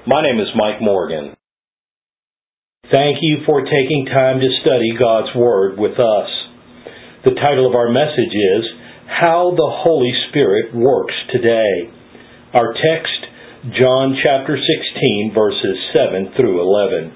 My name is Mike Morgan. Thank you for taking time to study God's Word with us. The title of our message is, How the Holy Spirit Works Today. Our text, John chapter 16, verses 7 through 11.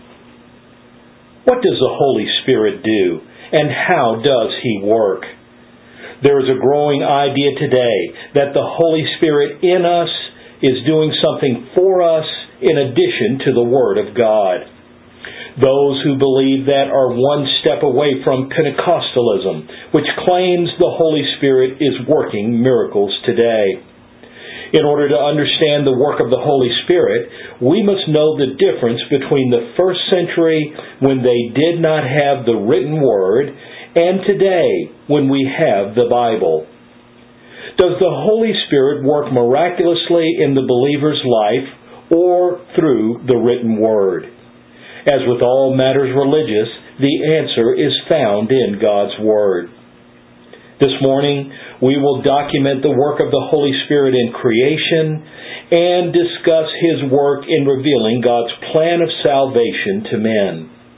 What does the Holy Spirit do, and how does He work? There is a growing idea today that the Holy Spirit in us is doing something for us in addition to the Word of God. Those who believe that are one step away from Pentecostalism, which claims the Holy Spirit is working miracles today. In order to understand the work of the Holy Spirit, we must know the difference between the first century when they did not have the written Word and today when we have the Bible. Does the Holy Spirit work miraculously in the believer's life or through the written Word? As with all matters religious, the answer is found in God's Word. This morning, we will document the work of the Holy Spirit in creation and discuss His work in revealing God's plan of salvation to men.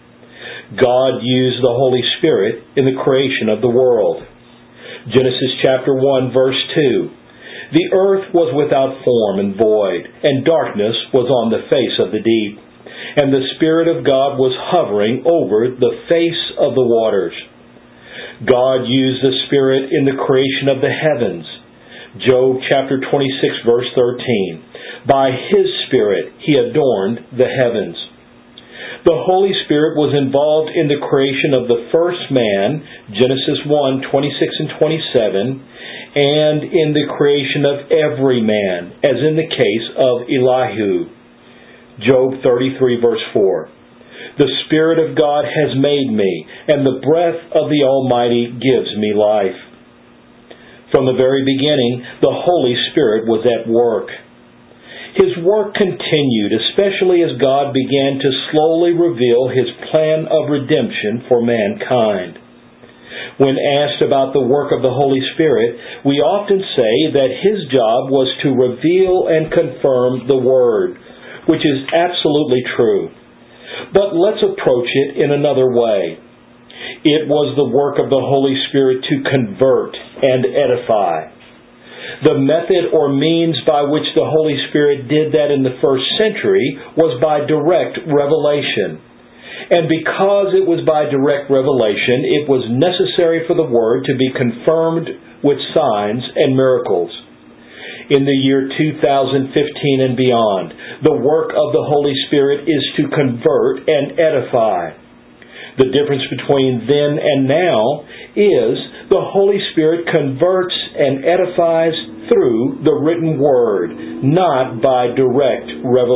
God used the Holy Spirit in the creation of the world. Genesis chapter 1, verse 2. The earth was without form and void, and darkness was on the face of the deep. And the Spirit of God was hovering over the face of the waters. God used the Spirit in the creation of the heavens. Job chapter 26, verse 13. By His Spirit He adorned the heavens. The Holy Spirit was involved in the creation of the first man, Genesis 1, 26 and 27, and in the creation of every man, as in the case of Elihu. Job 33, verse 4. The Spirit of God has made me, and the breath of the Almighty gives me life. From the very beginning, the Holy Spirit was at work. His work continued, especially as God began to slowly reveal His plan of redemption for mankind. When asked about the work of the Holy Spirit, we often say that His job was to reveal and confirm the Word, which is absolutely true. But let's approach it in another way. It was the work of the Holy Spirit to convert and edify. The method or means by which the Holy Spirit did that in the first century was by direct revelation. And because it was by direct revelation, it was necessary for the Word to be confirmed with signs and miracles. In the year 2015 and beyond, the work of the Holy Spirit is to convert and edify. The difference between then and now is the Holy Spirit converts and edifies through the written Word, not by direct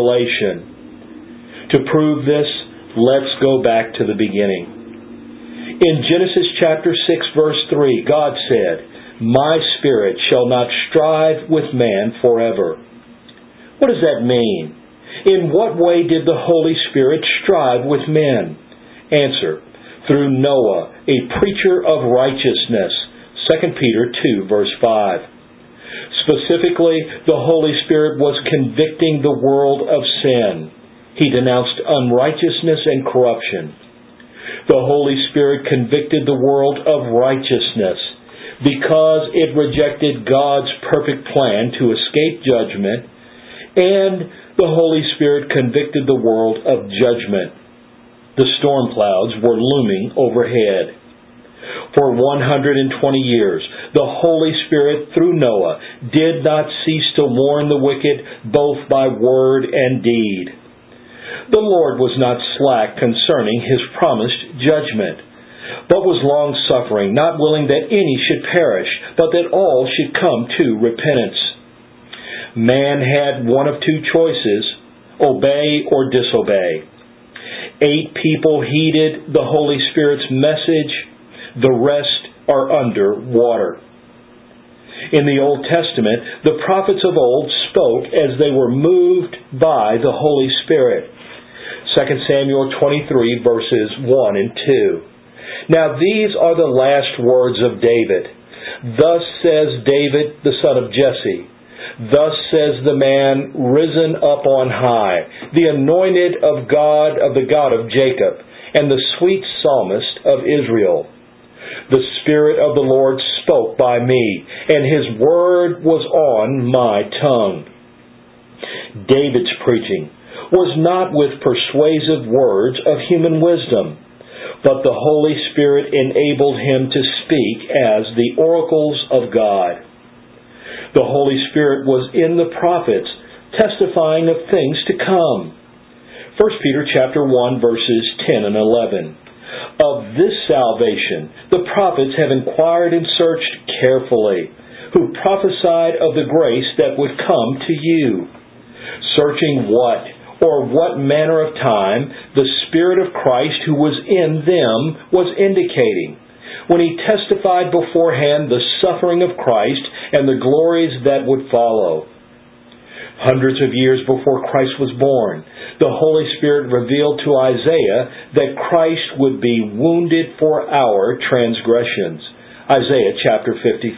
revelation. To prove this, let's go back to the beginning. In Genesis chapter 6, verse 3, God said, My Spirit shall not strive with man forever. What does that mean? In what way did the Holy Spirit strive with men? Answer, through Noah, a preacher of righteousness. 2 Peter 2, verse 5. Specifically, the Holy Spirit was convicting the world of sin. He denounced unrighteousness and corruption. The Holy Spirit convicted the world of righteousness, because it rejected God's perfect plan to escape judgment, and the Holy Spirit convicted the world of judgment. The storm clouds were looming overhead. For 120 years, the Holy Spirit, through Noah, did not cease to warn the wicked both by word and deed. The Lord was not slack concerning His promised judgment, but was long-suffering, not willing that any should perish, but that all should come to repentance. Man had one of two choices, obey or disobey. 8 people heeded the Holy Spirit's message. The rest are under water. In the Old Testament, the prophets of old spoke as they were moved by the Holy Spirit. 2 Samuel 23, verses 1 and 2. Now these are the last words of David. Thus says David, the son of Jesse, Thus says the man risen up on high, the anointed of God, of the God of Jacob, and the sweet psalmist of Israel. The Spirit of the Lord spoke by me, and His word was on my tongue. David's preaching was not with persuasive words of human wisdom, but the Holy Spirit enabled him to speak as the oracles of God. The Holy Spirit was in the prophets, testifying of things to come. 1 Peter chapter 1, verses 10 and 11. Of this salvation the prophets have inquired and searched carefully, who prophesied of the grace that would come to you, searching what manner of time the Spirit of Christ who was in them was indicating, when He testified beforehand the suffering of Christ and the glories that would follow. Hundreds of years before Christ was born, the Holy Spirit revealed to Isaiah that Christ would be wounded for our transgressions. Isaiah chapter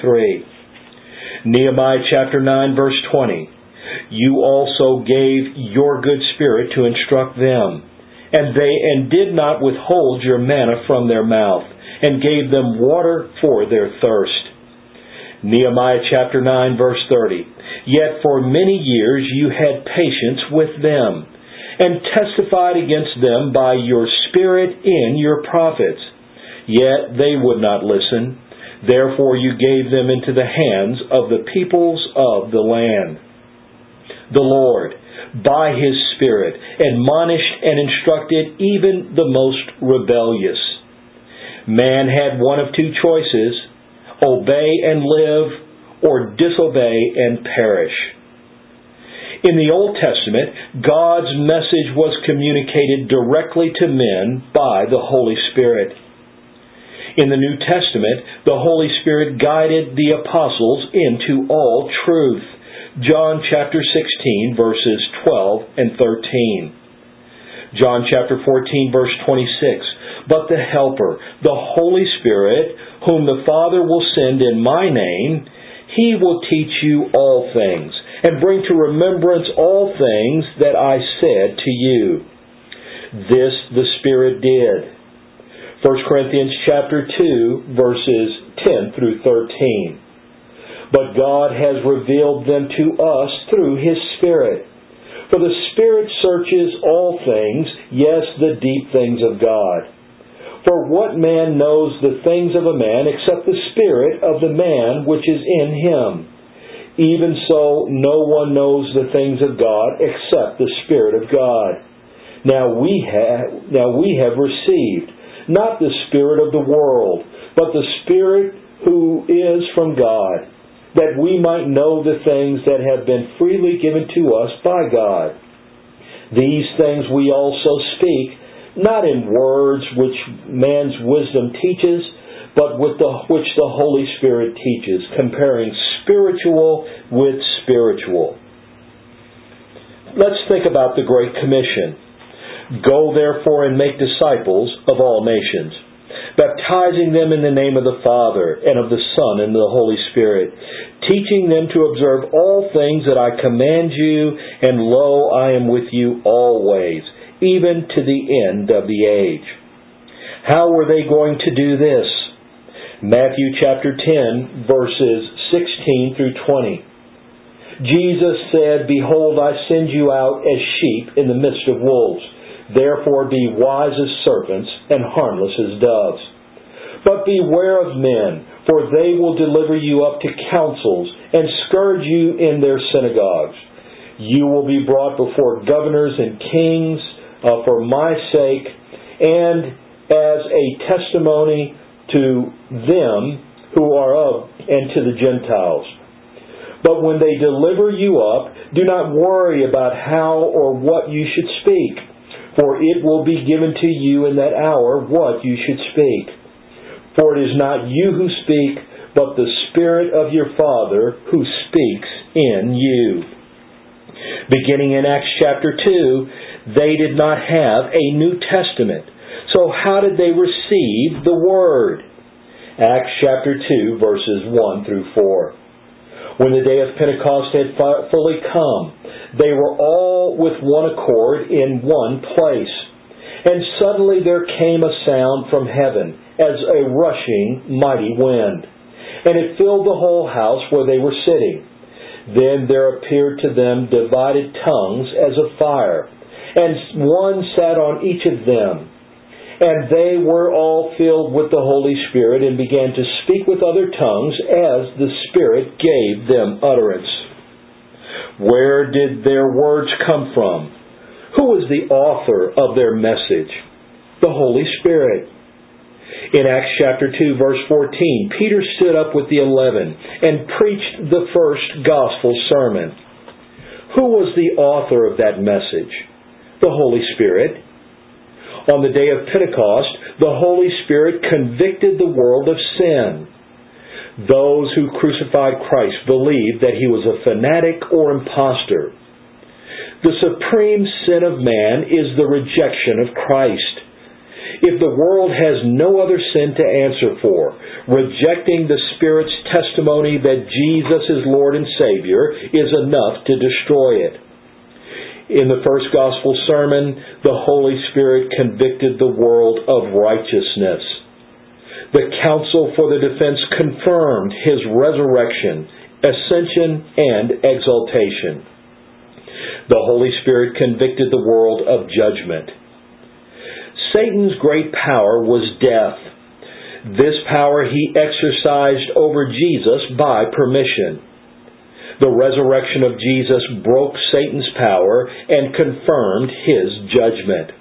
53. Nehemiah chapter 9, verse 20. You also gave your good Spirit to instruct them, and did not withhold your manna from their mouth, and gave them water for their thirst. Nehemiah chapter 9, verse 30. Yet for many years you had patience with them, and testified against them by your Spirit in your prophets. Yet they would not listen. Therefore you gave them into the hands of the peoples of the land. The Lord, by His Spirit, admonished and instructed even the most rebellious. Man had one of two choices: obey and live, or disobey and perish. In the Old Testament, God's message was communicated directly to men by the Holy Spirit. In the New Testament, the Holy Spirit guided the apostles into all truth. John chapter 16, verses 12 and 13. John chapter 14, verse 26. But the Helper, the Holy Spirit, whom the Father will send in my name, He will teach you all things, and bring to remembrance all things that I said to you. This the Spirit did. 1 Corinthians chapter 2, verses 10 through 13. But God has revealed them to us through His Spirit. For the Spirit searches all things, yes, the deep things of God. For what man knows the things of a man except the Spirit of the man which is in him? Even so, no one knows the things of God except the Spirit of God. Now we have received not the spirit of the world, but the Spirit who is from God, that we might know the things that have been freely given to us by God. These things we also speak, not in words which man's wisdom teaches, but which the Holy Spirit teaches, comparing spiritual with spiritual. Let's think about the Great Commission. Go therefore and make disciples of all nations, baptizing them in the name of the Father, and of the Son, and the Holy Spirit, teaching them to observe all things that I command you, and lo, I am with you always, even to the end of the age. How were they going to do this? Matthew chapter 10, verses 16 through 20. Jesus said, Behold, I send you out as sheep in the midst of wolves. Therefore be wise as serpents and harmless as doves. But beware of men, for they will deliver you up to councils and scourge you in their synagogues. You will be brought before governors and kings for my sake, and as a testimony to them who are of and to the Gentiles. But when they deliver you up, do not worry about how or what you should speak, for it will be given to you in that hour what you should speak. For it is not you who speak, but the Spirit of your Father who speaks in you. Beginning in Acts chapter 2, they did not have a New Testament. So how did they receive the Word? Acts chapter 2, verses 1 through 4. When the day of Pentecost had fully come, they were all with one accord in one place. And suddenly there came a sound from heaven, as a rushing mighty wind, and it filled the whole house where they were sitting. Then there appeared to them divided tongues as of fire, and one sat on each of them. And they were all filled with the Holy Spirit and began to speak with other tongues as the Spirit gave them utterance. Where did their words come from? Who was the author of their message? The Holy Spirit. In Acts chapter 2, verse 14, Peter stood up with the 11 and preached the first gospel sermon. Who was the author of that message? The Holy Spirit. On the day of Pentecost, the Holy Spirit convicted the world of sin. Those who crucified Christ believed that He was a fanatic or impostor. The supreme sin of man is the rejection of Christ. If the world has no other sin to answer for, rejecting the Spirit's testimony that Jesus is Lord and Savior is enough to destroy it. In the first gospel sermon, the Holy Spirit convicted the world of righteousness. The counsel for the defense confirmed His resurrection, ascension, and exaltation. The Holy Spirit convicted the world of judgment. Satan's great power was death. This power he exercised over Jesus by permission. The resurrection of Jesus broke Satan's power and confirmed His judgment.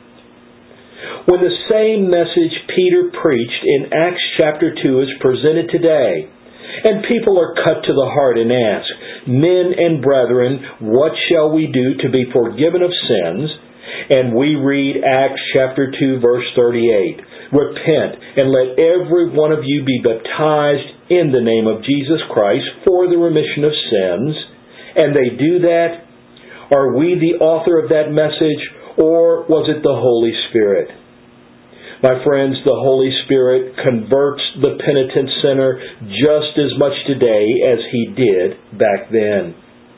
When the same message Peter preached in Acts chapter 2 is presented today, and people are cut to the heart and ask, "Men and brethren, what shall we do to be forgiven of sins?" And we read Acts chapter 2 verse 38, "Repent and let every one of you be baptized in the name of Jesus Christ for the remission of sins," and they do that, are we the author of that message, or was it the Holy Spirit? My friends, the Holy Spirit converts the penitent sinner just as much today as He did back then.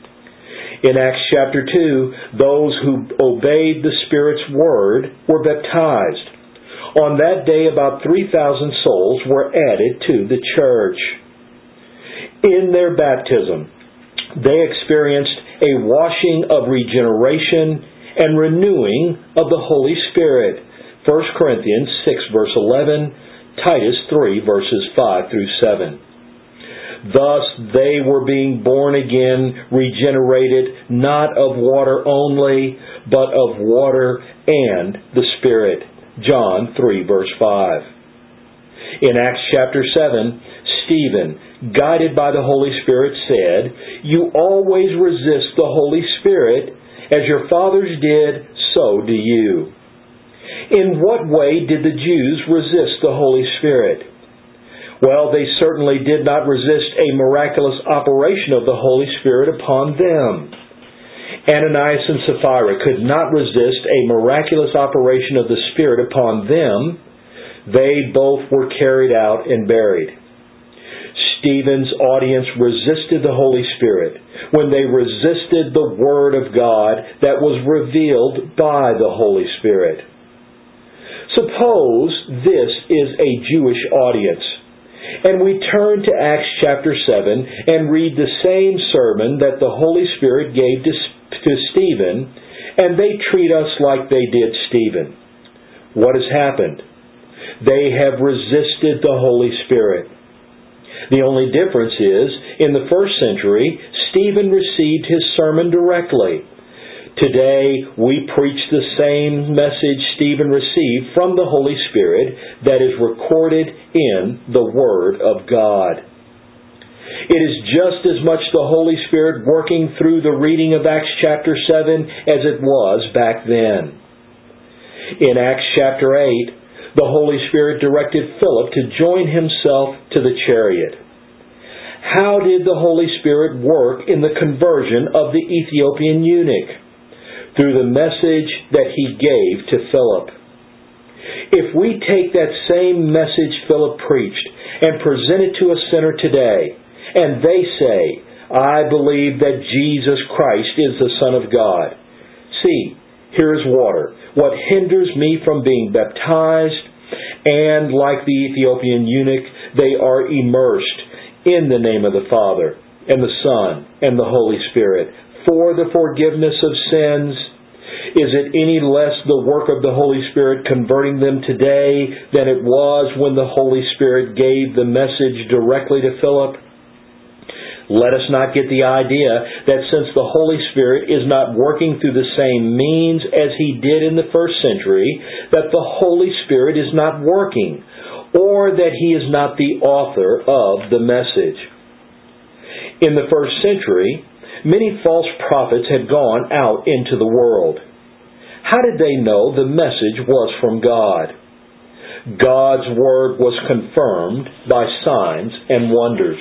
In Acts chapter 2, those who obeyed the Spirit's word were baptized. On that day, about 3,000 souls were added to the church. In their baptism, they experienced a washing of regeneration and renewing of the Holy Spirit. 1 Corinthians 6 verse 11, Titus 3 verses 5 through 7. Thus they were being born again, regenerated, not of water only, but of water and the Spirit. John 3 verse 5. In Acts chapter 7, Stephen, guided by the Holy Spirit, said, "You always resist the Holy Spirit, as your fathers did, so do you." In what way did the Jews resist the Holy Spirit? Well, they certainly did not resist a miraculous operation of the Holy Spirit upon them. Ananias and Sapphira could not resist a miraculous operation of the Spirit upon them. They both were carried out and buried. Stephen's audience resisted the Holy Spirit when they resisted the Word of God that was revealed by the Holy Spirit. Suppose this is a Jewish audience, and we turn to Acts chapter 7 and read the same sermon that the Holy Spirit gave to Stephen, and they treat us like they did Stephen. What has happened? They have resisted the Holy Spirit. The only difference is, in the first century, Stephen received his sermon directly. Today, we preach the same message Stephen received from the Holy Spirit that is recorded in the Word of God. It is just as much the Holy Spirit working through the reading of Acts chapter 7 as it was back then. In Acts chapter 8, the Holy Spirit directed Philip to join himself to the chariot. How did the Holy Spirit work in the conversion of the Ethiopian eunuch? Through the message that he gave to Philip. If we take that same message Philip preached and present it to a sinner today, and they say, I believe that Jesus Christ is the Son of God. See, here is water. What hinders me from being baptized? And like the Ethiopian eunuch, they are immersed in the name of the Father, and the Son, and the Holy Spirit, for the forgiveness of sins. Is it any less the work of the Holy Spirit converting them today than it was when the Holy Spirit gave the message directly to Philip? Let us not get the idea that since the Holy Spirit is not working through the same means as He did in the first century, that the Holy Spirit is not working, or that He is not the author of the message. In the first century, many false prophets had gone out into the world. How did they know the message was from God? God's Word was confirmed by signs and wonders.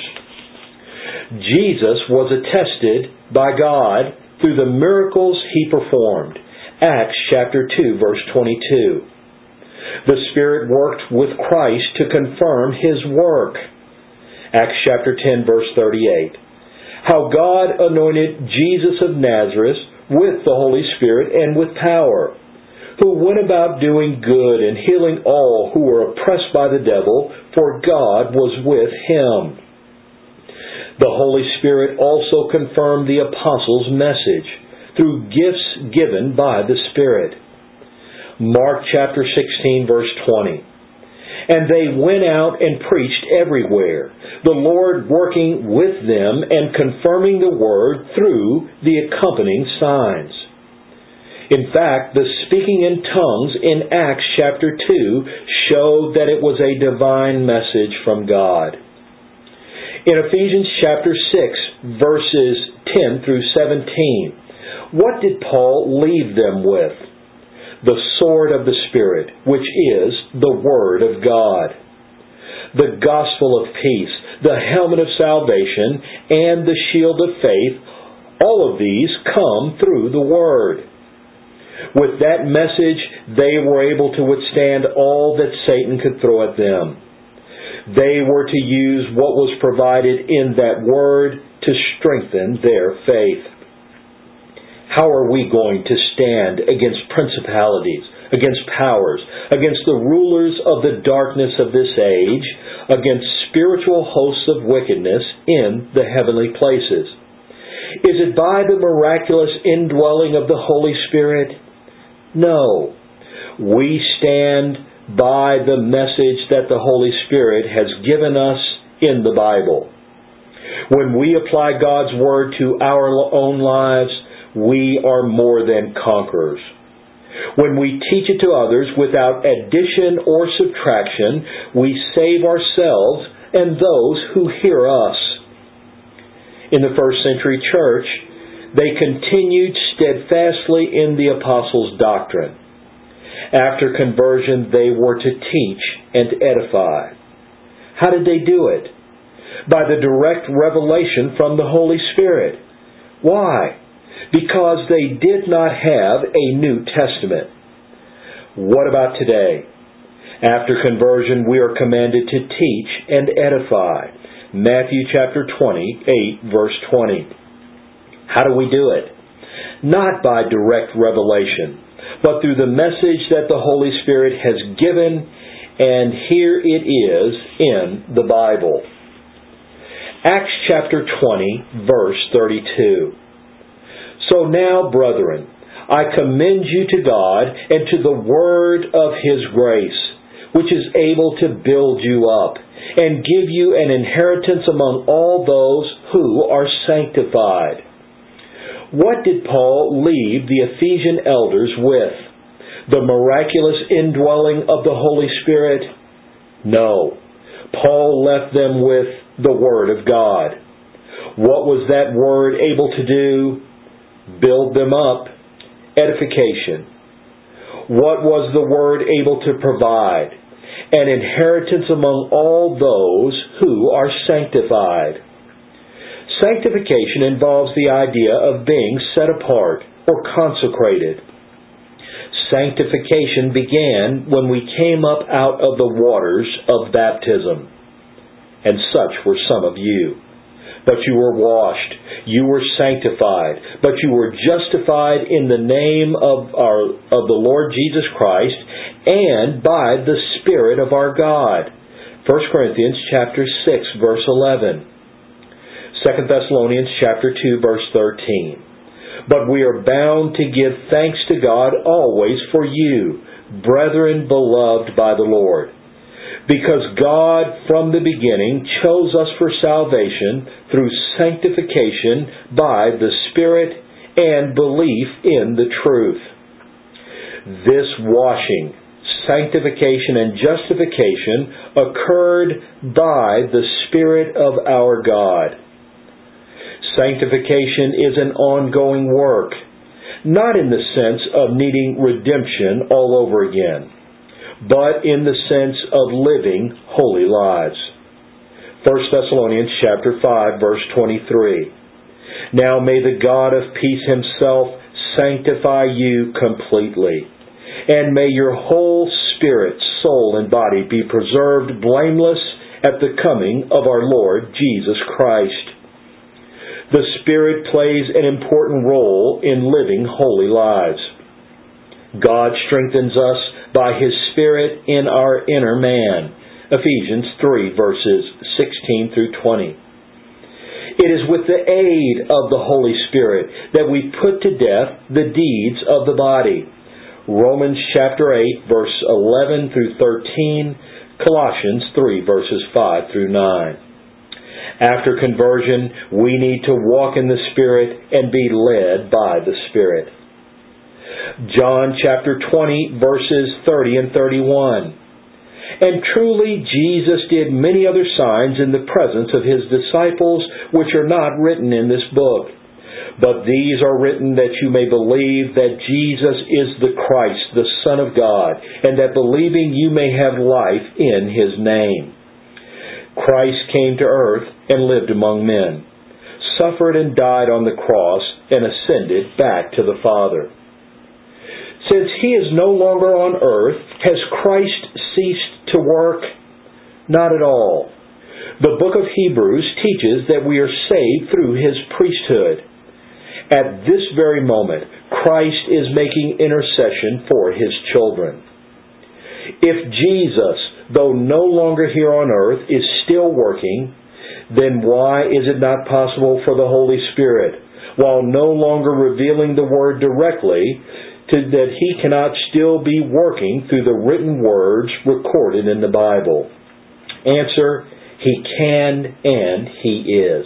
Jesus was attested by God through the miracles He performed. Acts chapter 2, verse 22. The Spirit worked with Christ to confirm His work. Acts chapter 10, verse 38. How God anointed Jesus of Nazareth with the Holy Spirit and with power, who went about doing good and healing all who were oppressed by the devil, for God was with Him. The Holy Spirit also confirmed the apostles' message through gifts given by the Spirit. Mark chapter 16, verse 20. And they went out and preached everywhere, the Lord working with them and confirming the word through the accompanying signs. In fact, the speaking in tongues in Acts chapter 2 showed that it was a divine message from God. In Ephesians chapter 6, verses 10 through 17, what did Paul leave them with? The sword of the Spirit, which is the Word of God. The gospel of peace, the helmet of salvation, and the shield of faith, all of these come through the Word. With that message, they were able to withstand all that Satan could throw at them. They were to use what was provided in that Word to strengthen their faith. How are we going to stand against principalities, against powers, against the rulers of the darkness of this age, against spiritual hosts of wickedness in the heavenly places? Is it by the miraculous indwelling of the Holy Spirit? No. We stand by the message that the Holy Spirit has given us in the Bible. When we apply God's Word to our own lives, we are more than conquerors. When we teach it to others without addition or subtraction, we save ourselves and those who hear us. In the first century church, they continued steadfastly in the apostles' doctrine. After conversion, they were to teach and edify. How did they do it? By the direct revelation from the Holy Spirit. Why? Because they did not have a New Testament. What about today? After conversion, we are commanded to teach and edify. Matthew chapter 28, verse 20. How do we do it? Not by direct revelation, but through the message that the Holy Spirit has given, and here it is in the Bible. Acts chapter 20, verse 32. So now, brethren, I commend you to God and to the word of His grace, which is able to build you up and give you an inheritance among all those who are sanctified. What did Paul leave the Ephesian elders with? The miraculous indwelling of the Holy Spirit? No. Paul left them with the Word of God. What was that Word able to do? Build them up. Edification. What was the Word able to provide? An inheritance among all those who are sanctified. Sanctification involves the idea of being set apart or consecrated. Sanctification began when we came up out of the waters of baptism. And such were some of you. but you were washed. You were sanctified, but you were justified in the name of the Lord Jesus Christ and by the Spirit of our God. 1 Corinthians chapter 6, verse 11. 2 Thessalonians chapter 2, verse 13. But we are bound to give thanks to God always for you, brethren beloved by the Lord, because God from the beginning chose us for salvation through sanctification by the Spirit and belief in the truth. This washing, sanctification, and justification occurred by the Spirit of our God. Sanctification is an ongoing work, not in the sense of needing redemption all over again, but in the sense of living holy lives. 1 Thessalonians chapter 5, verse 23. Now may the God of peace himself sanctify you completely, and may your whole spirit, soul, and body be preserved blameless at the coming of our Lord Jesus Christ. The Spirit plays an important role in living holy lives. God strengthens us by His Spirit in our inner man. Ephesians 3, verses 16 through 20. It is with the aid of the Holy Spirit that we put to death the deeds of the body. Romans chapter 8, verse 11 through 13, Colossians 3, verses 5 through 9. After conversion, we need to walk in the Spirit and be led by the Spirit. John chapter 20, verses 30 and 31. And truly Jesus did many other signs in the presence of His disciples, which are not written in this book. But these are written that you may believe that Jesus is the Christ, the Son of God, and that believing you may have life in His name. Christ came to earth and lived among men, suffered and died on the cross, and ascended back to the Father. Since He is no longer on earth, has Christ ceased to work? Not at all. The book of Hebrews teaches that we are saved through His priesthood. At this very moment, Christ is making intercession for His children. If Jesus, though no longer here on earth, is still working, then why is it not possible for the Holy Spirit, while no longer revealing the Word directly, that He cannot still be working through the written words recorded in the Bible? Answer: He can and He is.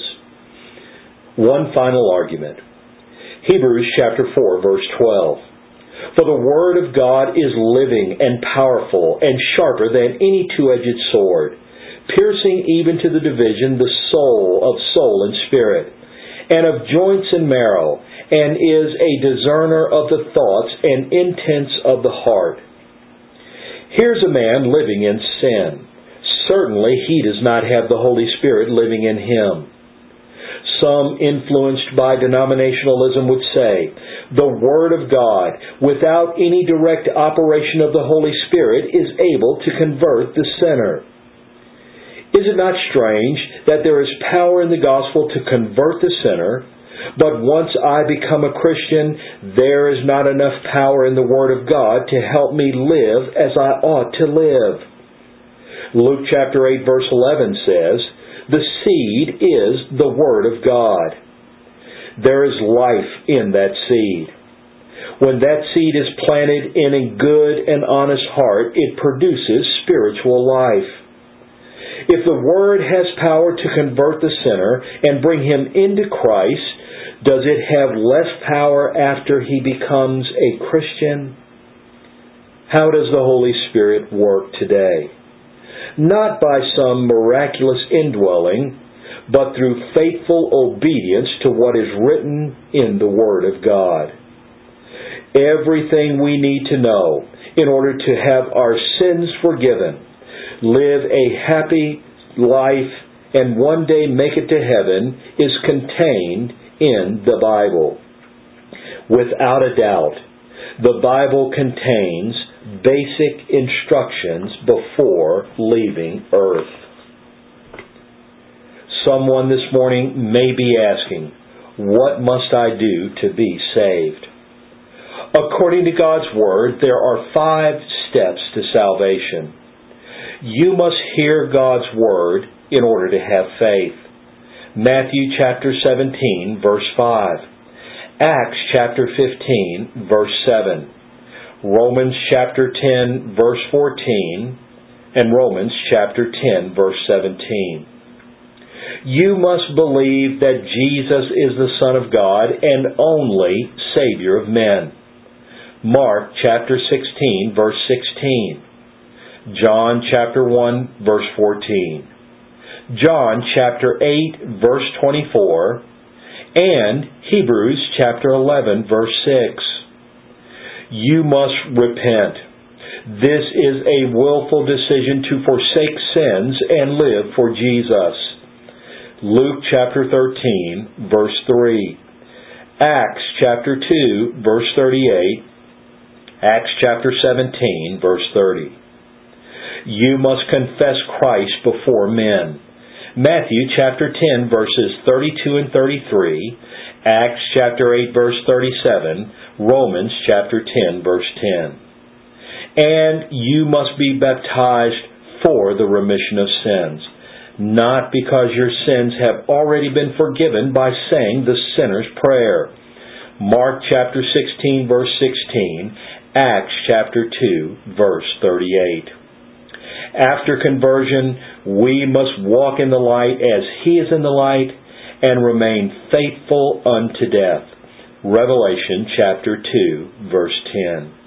One final argument. Hebrews chapter 4, verse 12. For the Word of God is living and powerful and sharper than any two-edged sword, piercing even to the division the soul and spirit, and of joints and marrow, and is a discerner of the thoughts and intents of the heart. Here's a man living in sin. Certainly he does not have the Holy Spirit living in him. Some influenced by denominationalism would say, the Word of God, without any direct operation of the Holy Spirit, is able to convert the sinner. Is it not strange that there is power in the gospel to convert the sinner, but once I become a Christian, there is not enough power in the Word of God to help me live as I ought to live? Luke chapter 8, verse 11 says, the seed is the Word of God. There is life in that seed. When that seed is planted in a good and honest heart, it produces spiritual life. If the Word has power to convert the sinner and bring him into Christ, does it have less power after he becomes a Christian? How does the Holy Spirit work today? Not by some miraculous indwelling, but through faithful obedience to what is written in the Word of God. Everything we need to know in order to have our sins forgiven, live a happy life, and one day make it to heaven is contained in the Bible. Without a doubt, the Bible contains basic instructions before leaving earth. Someone this morning may be asking, what must I do to be saved? According to God's Word, there are 5 steps to salvation. You must hear God's Word in order to have faith. Matthew chapter 17, verse 5. Acts chapter 15, verse 7. Romans chapter 10, verse 14. And Romans chapter 10, verse 17. You must believe that Jesus is the Son of God and only Savior of men. Mark chapter 16, verse 16. John chapter 1, verse 14. John chapter 8, verse 24. And Hebrews chapter 11, verse 6. You must repent. This is a willful decision to forsake sins and live for Jesus. Luke chapter 13, verse 3. Acts chapter 2, verse 38. Acts chapter 17, verse 30. You must confess Christ before men. Matthew chapter 10, verses 32 and 33. Acts chapter 8, verse 37. Romans chapter 10, verse 10. And you must be baptized for the remission of sins, not because your sins have already been forgiven by saying the sinner's prayer. Mark chapter 16, verse 16, Acts chapter 2, verse 38. After conversion, we must walk in the light as He is in the light and remain faithful unto death. Revelation chapter 2, verse 10.